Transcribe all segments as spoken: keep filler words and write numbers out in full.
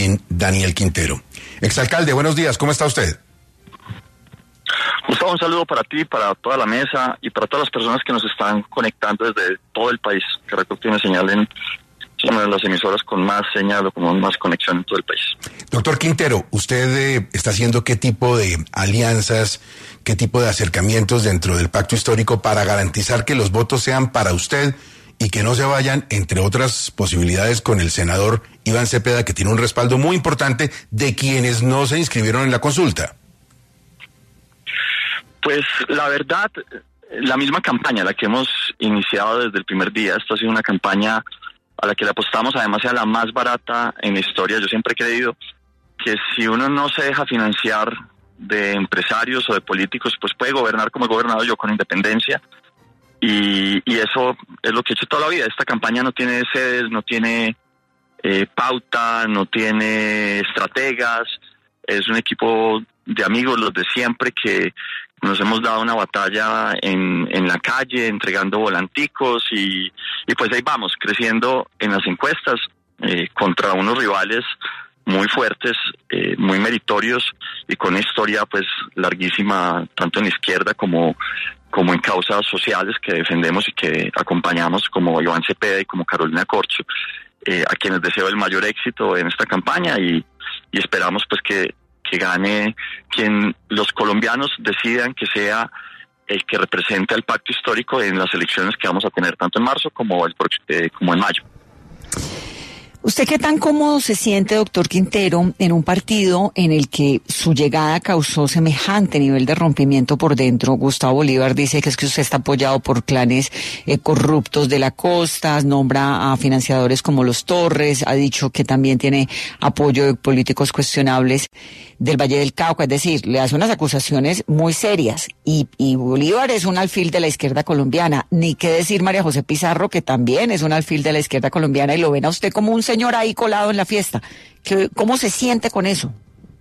Medellín, Daniel Quintero. Exalcalde, buenos días, ¿cómo está usted? Gustavo, un saludo para ti, para toda la mesa y para todas las personas que nos están conectando desde todo el país, que Red tiene señal en una de las emisoras con más señal o con más conexión en todo el país. Doctor Quintero, ¿usted eh, está haciendo qué tipo de alianzas, qué tipo de acercamientos dentro del pacto histórico para garantizar que los votos sean para usted y que no se vayan, entre otras posibilidades, con el senador Iván Cepeda, que tiene un respaldo muy importante de quienes no se inscribieron en la consulta? Pues la verdad, la misma campaña, la que hemos iniciado desde el primer día, esta ha sido una campaña a la que le apostamos, además sea la más barata en la historia. Yo siempre he creído que si uno no se deja financiar de empresarios o de políticos, pues puede gobernar como he gobernado yo, con independencia, y, y eso es lo que he hecho toda la vida. Esta campaña no tiene sedes, no tiene eh, pauta, no tiene estrategas, es un equipo de amigos, los de siempre, que nos hemos dado una batalla en, en la calle, entregando volanticos y, y pues ahí vamos, creciendo en las encuestas eh, contra unos rivales muy fuertes, eh, muy meritorios y con una historia pues larguísima, tanto en la izquierda como, como en causas sociales que defendemos y que acompañamos, como Iván Cepeda y como Carolina Corcho, eh, a quienes deseo el mayor éxito en esta campaña y, y esperamos pues que que gane quien los colombianos decidan que sea el que represente al pacto histórico en las elecciones que vamos a tener tanto en marzo como, el, eh, como en mayo. ¿Usted qué tan cómodo se siente, doctor Quintero, en un partido en el que su llegada causó semejante nivel de rompimiento por dentro? Gustavo Bolívar dice que es que usted está apoyado por clanes eh, corruptos de la costa, nombra a financiadores como los Torres, ha dicho que también tiene apoyo de políticos cuestionables del Valle del Cauca, es decir, le hace unas acusaciones muy serias. Y, y Bolívar es un alfil de la izquierda colombiana, ni qué decir María José Pizarro, que también es un alfil de la izquierda colombiana, y lo ven a usted como un señor ahí colado en la fiesta. ¿Cómo se siente con eso?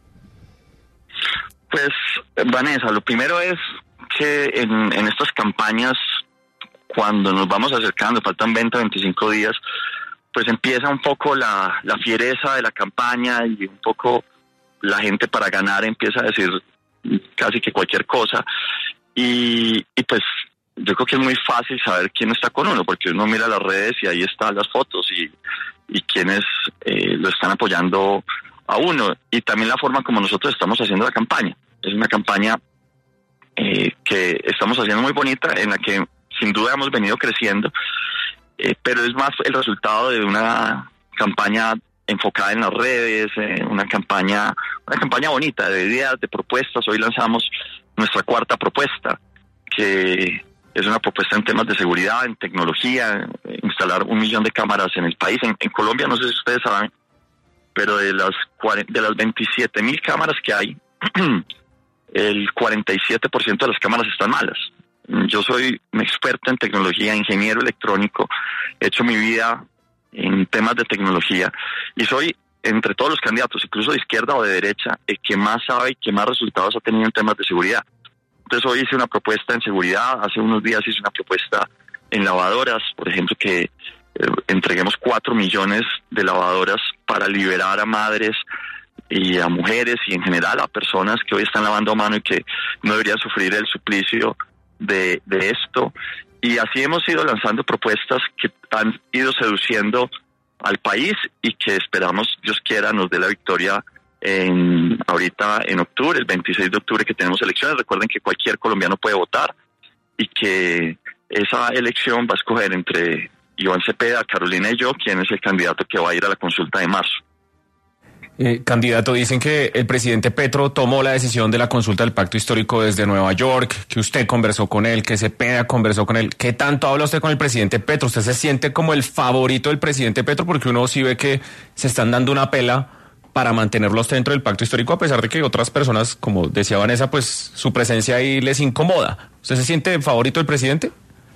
Pues, Vanessa, lo primero es que en, en estas campañas, cuando nos vamos acercando, faltan veinte, veinticinco días, pues empieza un poco la, la fiereza de la campaña y un poco la gente para ganar empieza a decir casi que cualquier cosa. Y, y pues yo creo que es muy fácil saber quién está con uno, porque uno mira las redes y ahí están las fotos y, y quienes eh, lo están apoyando a uno. Y también la forma como nosotros estamos haciendo la campaña. Es una campaña eh, que estamos haciendo muy bonita, en la que sin duda hemos venido creciendo, eh, pero es más el resultado de una campaña enfocada en las redes, eh, una campaña una campaña bonita, de ideas, de propuestas. Hoy lanzamos nuestra cuarta propuesta, que es una propuesta en temas de seguridad, en tecnología, instalar un millón de cámaras en el país. En, en Colombia, no sé si ustedes saben, pero de las de las veintisiete mil cámaras que hay, el cuarenta y siete por ciento de las cámaras están malas. Yo soy un experto en tecnología, ingeniero electrónico, he hecho mi vida en temas de tecnología y soy, entre todos los candidatos, incluso de izquierda o de derecha, el que más sabe y que más resultados ha tenido en temas de seguridad. Entonces hoy hice una propuesta en seguridad, hace unos días hice una propuesta en lavadoras, por ejemplo, que eh, entreguemos cuatro millones de lavadoras para liberar a madres y a mujeres y en general a personas que hoy están lavando a mano y que no deberían sufrir el suplicio de, de esto. Y así hemos ido lanzando propuestas que han ido seduciendo al país y que esperamos, Dios quiera, nos dé la victoria en ahorita en octubre, el veintiséis de octubre, que tenemos elecciones. Recuerden que cualquier colombiano puede votar y que esa elección va a escoger entre Iván Cepeda, Carolina y yo quién es el candidato que va a ir a la consulta de marzo. Eh, candidato, dicen que el presidente Petro tomó la decisión de la consulta del pacto histórico desde Nueva York, que usted conversó con él, que Cepeda conversó con él. ¿Qué tanto habla usted con el presidente Petro? ¿Usted se siente como el favorito del presidente Petro? Porque uno sí ve que se están dando una pela para mantenerlos dentro del pacto histórico, a pesar de que otras personas, como decía Vanessa, pues su presencia ahí les incomoda. ¿Usted se siente favorito del presidente?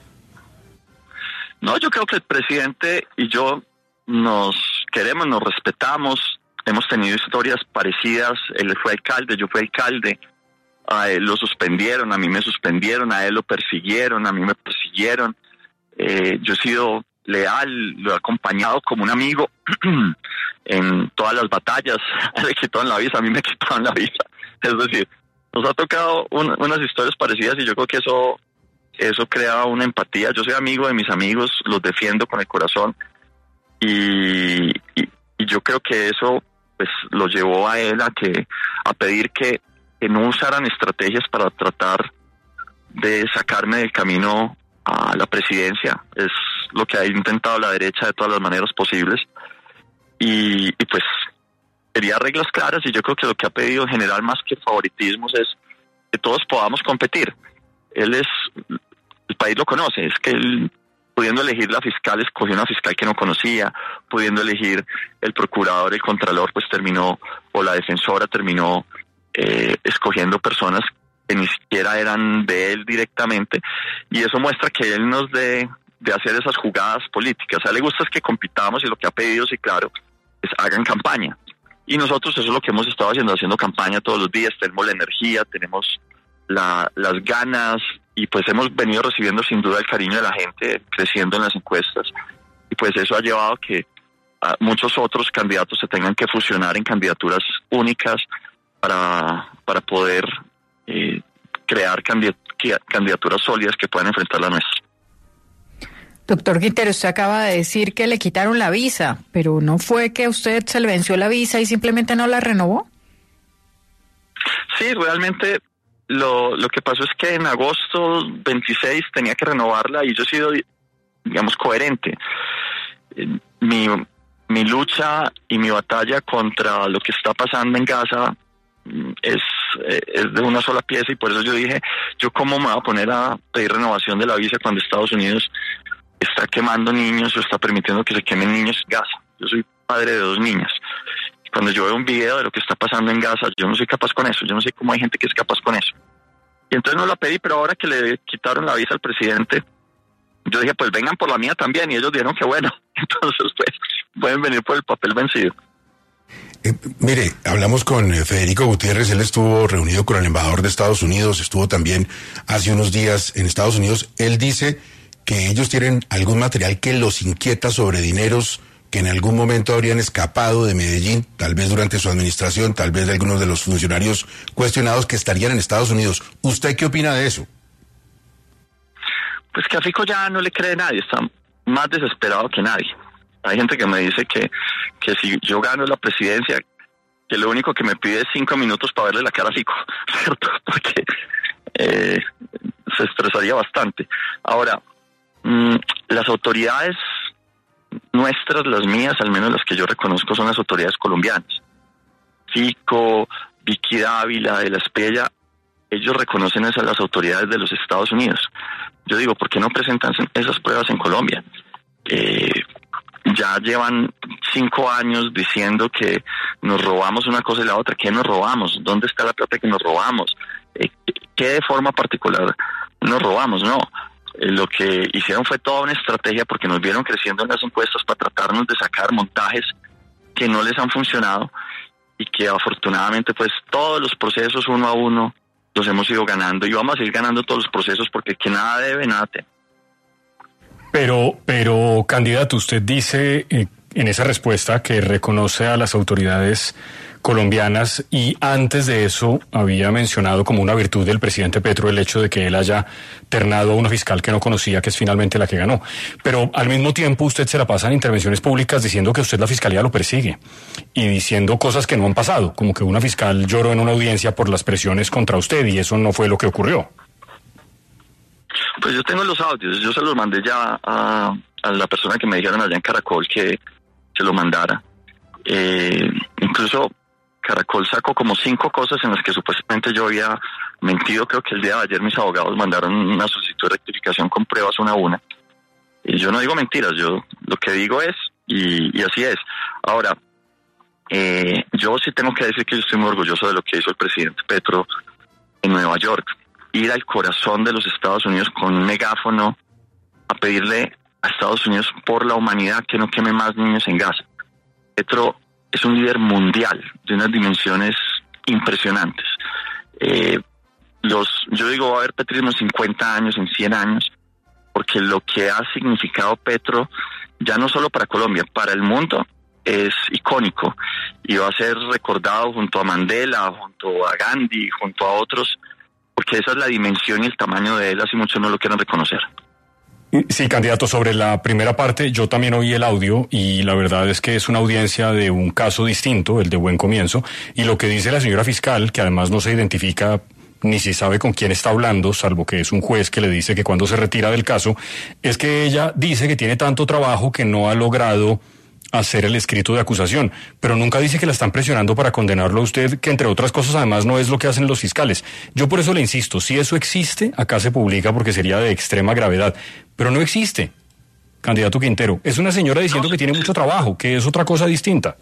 No, yo creo que el presidente y yo nos queremos, nos respetamos. Hemos tenido historias parecidas. Él fue alcalde, yo fui alcalde. A él lo suspendieron, a mí me suspendieron, a él lo persiguieron, a mí me persiguieron. Eh, yo he sido leal, lo he acompañado como un amigo en todas las batallas. Le quitaron la visa, a mí me quitaron la visa. Es decir, nos ha tocado un, unas historias parecidas y yo creo que eso, eso crea una empatía. Yo soy amigo de mis amigos, los defiendo con el corazón y, y, y yo creo que eso pues lo llevó a él a que a pedir que, que no usaran estrategias para tratar de sacarme del camino a la presidencia. Es lo que ha intentado la derecha de todas las maneras posibles y, y pues quería reglas claras y yo creo que lo que ha pedido en general más que favoritismos es que todos podamos competir. Él es, el país lo conoce, es que él pudiendo elegir la fiscal, escogió una fiscal que no conocía, pudiendo elegir el procurador, el contralor, pues terminó, o la defensora terminó eh, escogiendo personas que ni siquiera eran de él directamente, y eso muestra que él nos de, de hacer esas jugadas políticas. A él le gusta es que compitamos y lo que ha pedido, sí, claro, es hagan campaña. Y nosotros eso es lo que hemos estado haciendo, haciendo campaña todos los días, tenemos la energía, tenemos la, las ganas, y pues hemos venido recibiendo sin duda el cariño de la gente, creciendo en las encuestas, y pues eso ha llevado a que a muchos otros candidatos se tengan que fusionar en candidaturas únicas para, para poder eh, crear candidat- candidaturas sólidas que puedan enfrentar la nuestra. Doctor Quintero, usted acaba de decir que le quitaron la visa, pero ¿no fue que a usted se le venció la visa y simplemente no la renovó? Sí, realmente lo, lo que pasó es que en agosto veintiséis tenía que renovarla y yo he sido, digamos, coherente. Mi, mi lucha y mi batalla contra lo que está pasando en Gaza es, es de una sola pieza, y por eso yo dije, yo cómo me voy a poner a pedir renovación de la visa cuando Estados Unidos está quemando niños o está permitiendo que se quemen niños en Gaza. Yo soy padre de dos niñas. Cuando yo veo un video de lo que está pasando en Gaza, yo no soy capaz con eso. Yo no sé cómo hay gente que es capaz con eso. Y entonces no la pedí, pero ahora que le quitaron la visa al presidente, yo dije, pues vengan por la mía también. Y ellos dijeron que bueno. Entonces, pues, pueden venir por el papel vencido. Eh, mire, hablamos con eh, Federico Gutiérrez, él estuvo reunido con el embajador de Estados Unidos, estuvo también hace unos días en Estados Unidos. Él dice que ellos tienen algún material que los inquieta sobre dineros que en algún momento habrían escapado de Medellín, tal vez durante su administración, tal vez de algunos de los funcionarios cuestionados que estarían en Estados Unidos. ¿Usted qué opina de eso? Pues que a Fico ya no le cree nadie, está más desesperado que nadie. Hay gente que me dice que, que si yo gano la presidencia, que lo único que me pide es cinco minutos para verle la cara a Fico, ¿cierto? Porque eh, se estresaría bastante. Ahora, mmm, las autoridades nuestras, las mías, al menos las que yo reconozco, son las autoridades colombianas. Fico, Vicky Dávila, de la Espriella, ellos reconocen esas las autoridades de los Estados Unidos. Yo digo, ¿por qué no presentan esas pruebas en Colombia? Eh, ya llevan cinco años diciendo que nos robamos una cosa y la otra. ¿Qué nos robamos? ¿Dónde está la plata que nos robamos? Eh, ¿Qué de forma particular nos robamos? No. Eh, lo que hicieron fue toda una estrategia porque nos vieron creciendo en las encuestas para tratarnos de sacar montajes que no les han funcionado y que afortunadamente pues todos los procesos uno a uno los hemos ido ganando y vamos a seguir ganando todos los procesos porque el que nada debe, nada teme. Pero, pero, candidato, usted dice eh, en esa respuesta que reconoce a las autoridades colombianas y antes de eso había mencionado como una virtud del presidente Petro el hecho de que él haya ternado a una fiscal que no conocía, que es finalmente la que ganó. Pero al mismo tiempo usted se la pasa en intervenciones públicas diciendo que usted la fiscalía lo persigue y diciendo cosas que no han pasado, como que una fiscal lloró en una audiencia por las presiones contra usted y eso no fue lo que ocurrió. Pues yo tengo los audios, yo se los mandé ya a, a la persona que me dijeron allá en Caracol que se lo mandara. Eh, incluso Caracol sacó como cinco cosas en las que supuestamente yo había mentido. Creo que el día de ayer mis abogados mandaron una solicitud de rectificación con pruebas una a una. Y yo no digo mentiras, yo lo que digo es, y, y así es. Ahora, eh, yo sí tengo que decir que yo estoy muy orgulloso de lo que hizo el presidente Petro en Nueva York. Ir al corazón de los Estados Unidos con un megáfono a pedirle a Estados Unidos por la humanidad que no queme más niños en Gaza. Petro es un líder mundial de unas dimensiones impresionantes. Eh, los, yo digo, va a haber petrismo en cincuenta años, en cien años, porque lo que ha significado Petro ya no solo para Colombia, para el mundo es icónico y va a ser recordado junto a Mandela, junto a Gandhi, junto a otros, porque esa es la dimensión y el tamaño de él, así muchos no lo quieren reconocer. Sí, candidato, sobre la primera parte, yo también oí el audio y la verdad es que es una audiencia de un caso distinto, el de Buen Comienzo, y lo que dice la señora fiscal, que además no se identifica ni si sabe con quién está hablando, salvo que es un juez que le dice que cuando se retira del caso, es que ella dice que tiene tanto trabajo que no ha logrado hacer el escrito de acusación, pero nunca dice que la están presionando para condenarlo a usted, que entre otras cosas además no es lo que hacen los fiscales. Yo por eso le insisto, si eso existe, acá se publica porque sería de extrema gravedad, pero no existe, candidato Quintero. Es una señora diciendo que tiene mucho trabajo, que es otra cosa distinta.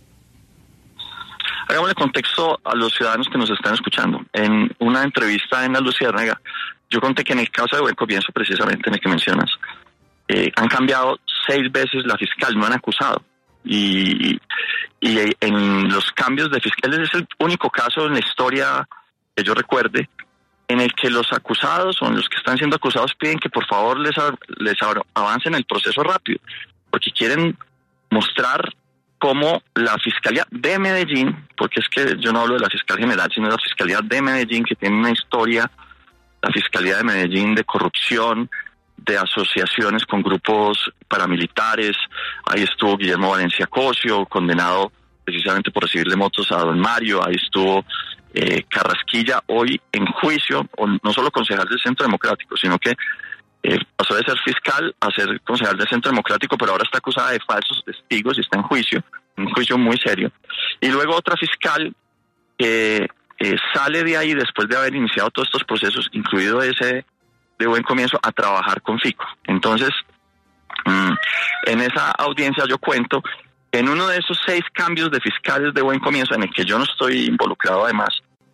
Hagámosle contexto a los ciudadanos que nos están escuchando. En una entrevista en La Luciérnaga, yo conté que en el caso de Buen Comienzo, precisamente en el que mencionas, eh, han cambiado seis veces la fiscal, no han acusado. Y, y en los cambios de fiscales es el único caso en la historia que yo recuerde en el que los acusados o los que están siendo acusados piden que por favor les, les avancen el proceso rápido, porque quieren mostrar cómo la Fiscalía de Medellín, porque es que yo no hablo de la Fiscal General, sino de la Fiscalía de Medellín, que tiene una historia, la Fiscalía de Medellín, de corrupción, de asociaciones con grupos paramilitares. Ahí estuvo Guillermo Valencia Cosio, condenado precisamente por recibirle motos a don Mario. Ahí estuvo eh, Carrasquilla, hoy en juicio, o no solo concejal del Centro Democrático, sino que eh, pasó de ser fiscal a ser concejal del Centro Democrático, pero ahora está acusada de falsos testigos y está en juicio, un juicio muy serio. Y luego otra fiscal que eh, sale de ahí después de haber iniciado todos estos procesos, incluido ese de Buen Comienzo, a trabajar con Fico. Entonces, mmm, en esa audiencia yo cuento, en uno de esos seis cambios de fiscales de Buen Comienzo, en el que yo no estoy involucrado además,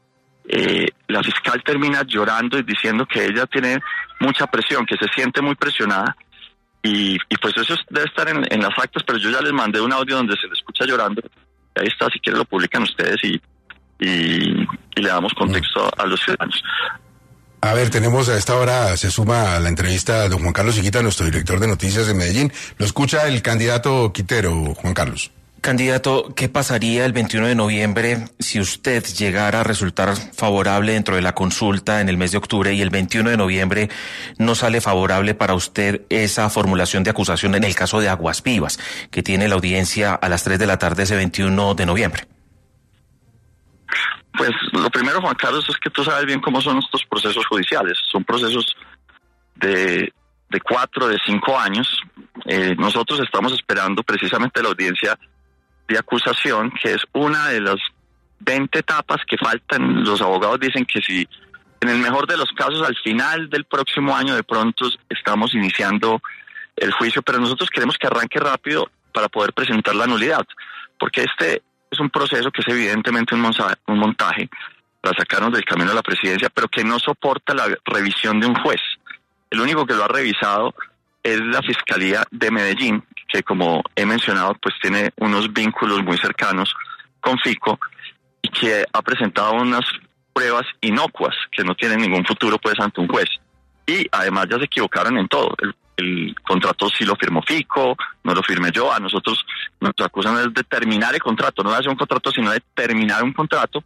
eh, la fiscal termina llorando y diciendo que ella tiene mucha presión, que se siente muy presionada, y, y pues eso debe estar en, en las actas, pero yo ya les mandé un audio donde se le escucha llorando. Ahí está, si quieren lo publican ustedes y, y, y le damos contexto a los ciudadanos. A ver, tenemos a esta hora, se suma a la entrevista a don Juan Carlos Higuita, nuestro director de noticias de Medellín. Lo escucha el candidato Quintero, Juan Carlos. Candidato, ¿qué pasaría el veintiuno de noviembre si usted llegara a resultar favorable dentro de la consulta en el mes de octubre y el veintiuno de noviembre no sale favorable para usted esa formulación de acusación en el caso de Aguas Vivas, que tiene la audiencia a las tres de la tarde ese veintiuno de noviembre? Pues lo primero, Juan Carlos, es que tú sabes bien cómo son estos procesos judiciales. Son procesos de, de cuatro, de cinco años. Eh, nosotros estamos esperando precisamente la audiencia de acusación, que es una de las veinte etapas que faltan. Los abogados dicen que si en el mejor de los casos al final del próximo año de pronto estamos iniciando el juicio, pero nosotros queremos que arranque rápido para poder presentar la nulidad, porque este es un proceso que es evidentemente un, monta- un montaje para sacarnos del camino a la presidencia, pero que no soporta la revisión de un juez. El único que lo ha revisado es la Fiscalía de Medellín, que como he mencionado, pues tiene unos vínculos muy cercanos con Fico y que ha presentado unas pruebas inocuas que no tienen ningún futuro pues ante un juez. Y además ya se equivocaron en todo. El, el contrato sí lo firmó Fico, no lo firmé yo. A nosotros nos acusan de terminar el contrato, no de hacer un contrato, sino de terminar un contrato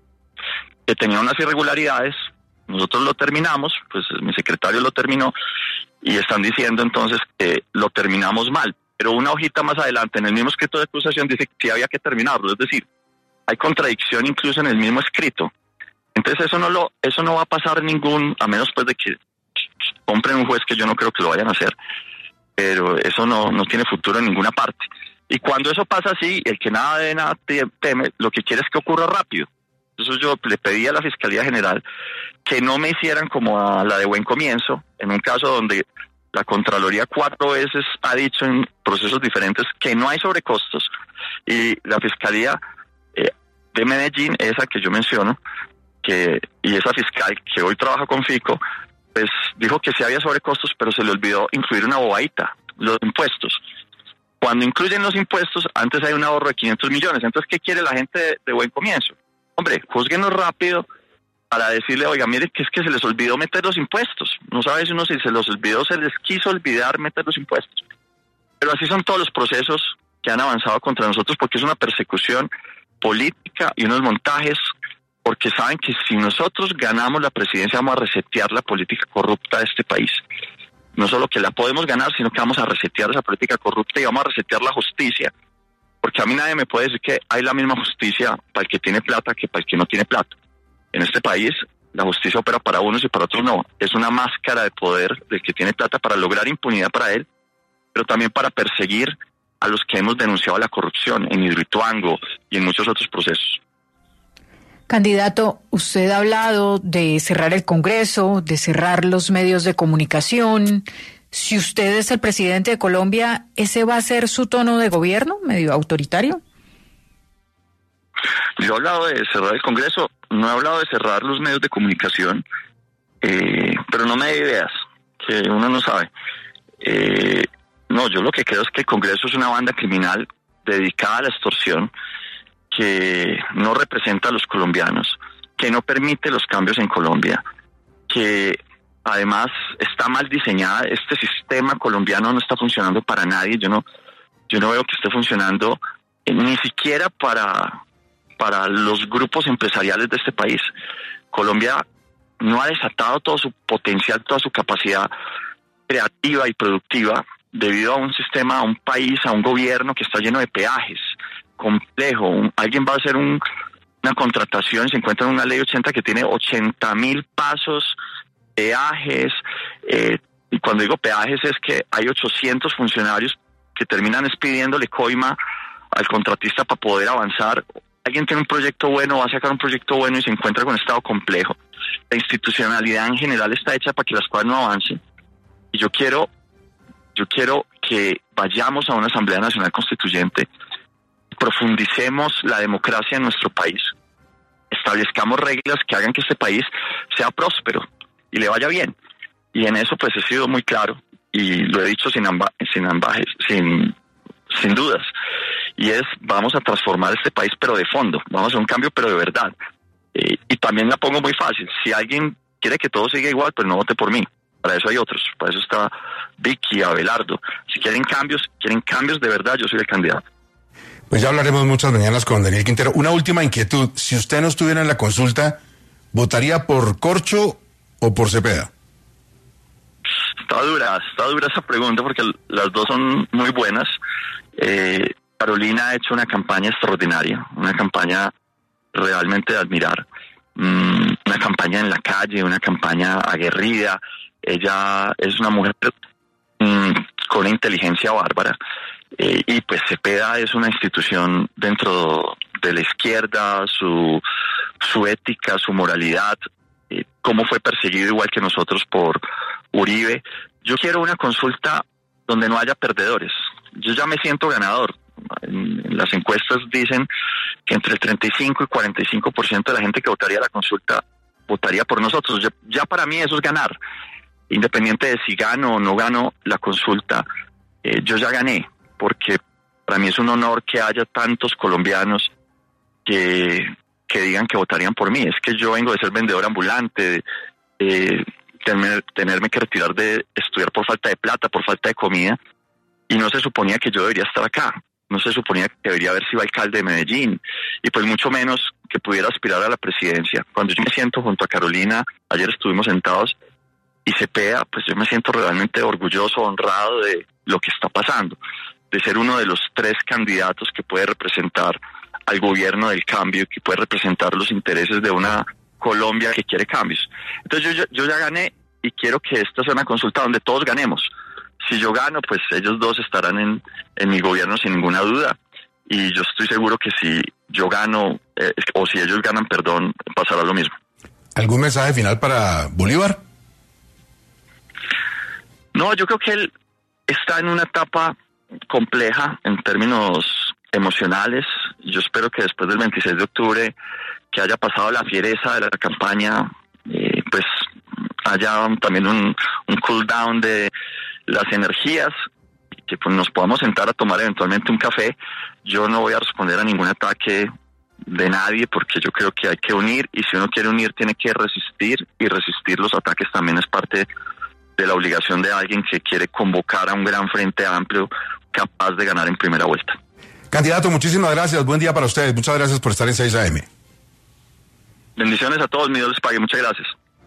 que tenía unas irregularidades. Nosotros lo terminamos, pues mi secretario lo terminó, y están diciendo entonces que lo terminamos mal. Pero una hojita más adelante, en el mismo escrito de acusación, dice que sí había que terminarlo. Es decir, hay contradicción incluso en el mismo escrito. Entonces eso no lo, eso no va a pasar ningún, a menos pues de que compren un juez, que yo no creo que lo vayan a hacer, pero eso no, no tiene futuro en ninguna parte. Y cuando eso pasa así, el que nada de nada teme, lo que quiere es que ocurra rápido. Entonces yo le pedí a la Fiscalía General que no me hicieran como a la de Buen Comienzo, en un caso donde la Contraloría cuatro veces ha dicho en procesos diferentes que no hay sobrecostos, y la Fiscalía eh, de Medellín, esa que yo menciono, que y esa fiscal que hoy trabaja con Fico, pues dijo que sí había sobrecostos, pero se le olvidó incluir una bobadita, los impuestos. Cuando incluyen los impuestos, antes hay un ahorro de quinientos millones. Entonces, ¿qué quiere la gente de, de Buen Comienzo? Hombre, júzguenos rápido para decirle, oiga, mire, que es que se les olvidó meter los impuestos. No sabe si uno si se los olvidó, se les quiso olvidar meter los impuestos. Pero así son todos los procesos que han avanzado contra nosotros, porque es una persecución política y unos montajes, porque saben que si nosotros ganamos la presidencia vamos a resetear la política corrupta de este país. No solo que la podemos ganar, sino que vamos a resetear esa política corrupta y vamos a resetear la justicia. Porque a mí nadie me puede decir que hay la misma justicia para el que tiene plata que para el que no tiene plata. En este país la justicia opera para unos y para otros no. Es una máscara de poder del que tiene plata para lograr impunidad para él, pero también para perseguir a los que hemos denunciado la corrupción en Hidroituango y en muchos otros procesos. Candidato, usted ha hablado de cerrar el Congreso, de cerrar los medios de comunicación. Si usted es el presidente de Colombia, ¿ese va a ser su tono de gobierno, medio autoritario? Yo he hablado de cerrar el Congreso, no he hablado de cerrar los medios de comunicación, eh, pero no me dé ideas, que uno no sabe. Eh, no, yo lo que creo es que el Congreso es una banda criminal dedicada a la extorsión, que no representa a los colombianos, que no permite los cambios en Colombia, que además está mal diseñada. Este sistema colombiano no está funcionando para nadie. Yo no, yo no veo que esté funcionando eh, ni siquiera para, para los grupos empresariales de este país. Colombia no ha desatado todo su potencial, toda su capacidad creativa y productiva debido a un sistema, a un país, a un gobierno que está lleno de peajes, complejo. Un, alguien va a hacer un, una contratación y se encuentra en una ley ochenta que tiene ochenta mil pasos, peajes, eh, y cuando digo peajes es que hay ochocientos funcionarios que terminan expidiéndole coima al contratista para poder avanzar. Alguien tiene un proyecto bueno, va a sacar un proyecto bueno y se encuentra con un estado complejo. La institucionalidad en general está hecha para que las cosas no avancen. Y yo quiero, yo quiero que vayamos a una Asamblea Nacional Constituyente, profundicemos la democracia en nuestro país, establezcamos reglas que hagan que este país sea próspero y le vaya bien. Y en eso pues he sido muy claro y lo he dicho sin amba, sin ambajes, sin, sin dudas. Y es, vamos a transformar este país pero de fondo, vamos a hacer un cambio pero de verdad. Eh, y también la pongo muy fácil, si alguien quiere que todo siga igual, pues no vote por mí. Para eso hay otros, para eso está Vicky, Abelardo. Si quieren cambios, quieren cambios de verdad, yo soy el candidato. Pues ya hablaremos muchas mañanas con Daniel Quintero. Una última inquietud, si usted no estuviera en la consulta, ¿votaría por Corcho o por Cepeda? Está dura, está dura esa pregunta porque las dos son muy buenas. Eh, Carolina ha hecho una campaña extraordinaria, una campaña realmente de admirar, mm, una campaña en la calle, una campaña aguerrida. Ella es una mujer mm, con una inteligencia bárbara. Eh, y pues Cepeda es una institución dentro de la izquierda, su, su ética, su moralidad, eh, cómo fue perseguido igual que nosotros por Uribe. Yo quiero una consulta donde no haya perdedores. Yo ya me siento ganador. En, en las encuestas dicen que entre el treinta y cinco y cuarenta y cinco por ciento de la gente que votaría la consulta votaría por nosotros. Ya, ya para mí eso es ganar. Independiente de si gano o no gano la consulta, eh, yo ya gané. Porque para mí es un honor que haya tantos colombianos que, que digan que votarían por mí. Es que yo vengo de ser vendedor ambulante, de, de tener, tenerme que retirar de estudiar por falta de plata, por falta de comida, y no se suponía que yo debería estar acá. No se suponía que debería haber sido alcalde de Medellín, y pues mucho menos que pudiera aspirar a la presidencia. Cuando yo me siento junto a Carolina, ayer estuvimos sentados, y Cepeda, pues yo me siento realmente orgulloso, honrado de lo que está pasando, de ser uno de los tres candidatos que puede representar al gobierno del cambio, que puede representar los intereses de una Colombia que quiere cambios. Entonces yo, yo ya gané y quiero que esta sea una consulta donde todos ganemos. Si yo gano, pues ellos dos estarán en, en mi gobierno sin ninguna duda. Y yo estoy seguro que si yo gano, eh, o si ellos ganan, perdón, pasará lo mismo. ¿Algún mensaje final para Bolívar? No, yo creo que él está en una etapa compleja en términos emocionales. Yo espero que después del veintiséis de octubre, que haya pasado la fiereza de la campaña, eh, pues haya también un, un cool down de las energías, que pues nos podamos sentar a tomar eventualmente un café. Yo no voy a responder a ningún ataque de nadie porque yo creo que hay que unir, y si uno quiere unir tiene que resistir, y resistir los ataques también es parte de la obligación de alguien que quiere convocar a un gran frente amplio capaz de ganar en primera vuelta. Candidato, muchísimas gracias. Buen día para ustedes. Muchas gracias por estar en seis A M. Bendiciones a todos, mi Dios les pague. Muchas gracias.